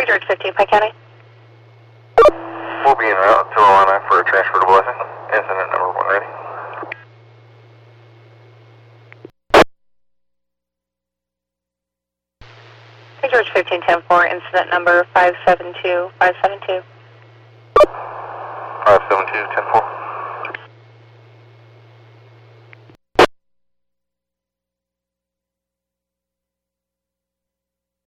St. George 15, Pike County. We'll be en route to Alana for a transfer to Blessing. Incident number 1 ready. St. George 15-10-4, incident number 572, 572. 572, 10-4.